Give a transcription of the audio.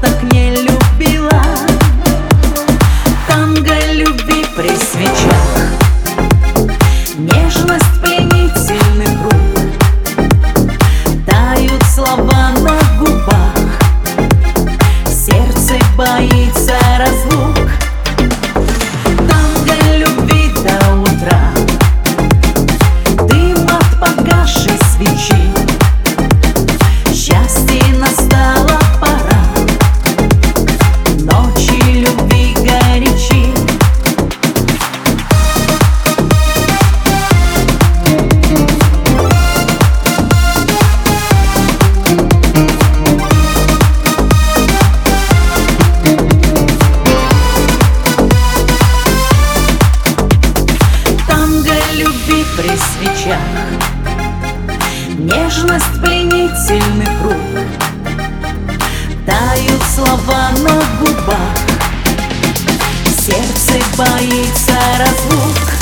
так не любила. Танго любви при свечах, нежность пленительных рук, тают слова на губах, сердце боится разлук. Танго любви до утра, дым от погасшей свечи, счастье настала пора, ночи любви горячи. Танго любви при свечах, нежность пленительных рук, тают слова на губах, сердце боится разлук.